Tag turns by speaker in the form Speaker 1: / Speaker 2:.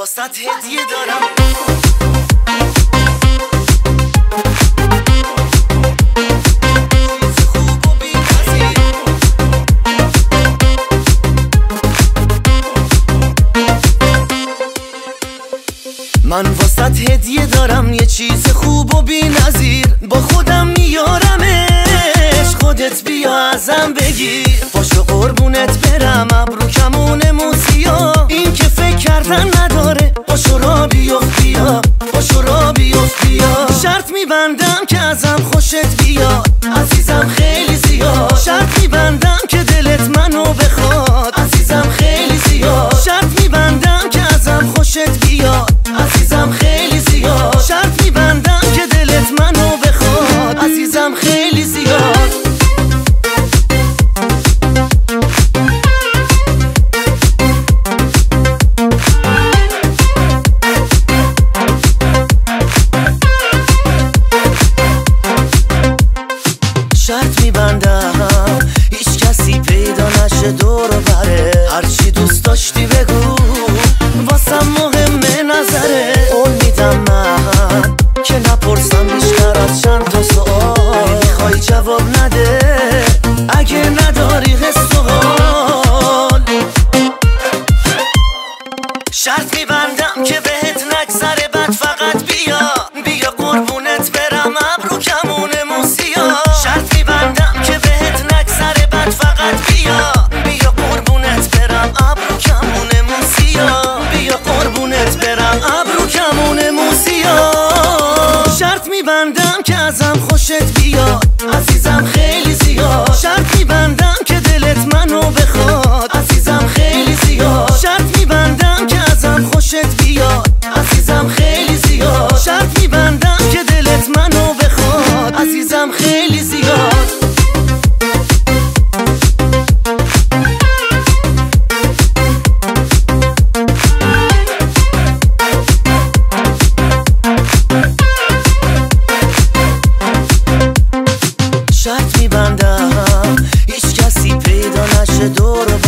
Speaker 1: واسط هدیه دارم. من واسط هدیه دارم یه چیز خوب و بی نظیر، با خودم میارمش، خودت بیا ازم بگیر. پاشو قربونت برم ابرو کمون موسیا، این که فکر کردن نداره، پاشو را بیفت بیا، پاشو را بیفت بیا. شرط میبندم که ازم خوشت بیاد عزیزم خیلی زیاد، شرط میبندم که دلت منو بخواد عزیزم خیلی زیاد، شرط میبندم که ازم خوشت بیاد عزیزم خیلی زیاد، شرط میبندم که دلت منو بخواد عزیزم خیلی زیاد. شرط میبندم هیچ کسی پیدا نشه دور و بره، هرچی دوست داشتی بگو واسم مهمه نظره. قول میدم من که نپرسم بیشتر از چند تا سوال، میخوای جواب نده اگه نداری حس و حال. شرط میبندم که بهت نگذره بد، فقط بیا بیا قربونت برم ابرو کمون موسیا. شرط میبندم که بهت نگذره بد، فقط بیا بیا قربونت برم ابرو کمون موسیا، بیا قربونت برم ابرو کمون موسیا. شرط میبندم که ازم خوشت بیاد عزیزم خیلی زیاد، شرط میبندم که دلت منو بخواد عزیزم خیلی زیاد، شرط میبندم که ازم خوشت بیاد عزیزم خیلی زیاد، شرط میبندم که دلت منو بخواد عزیزم خیلی زیاد. شرط میبندم هیچ کسی پیدا نشه دور و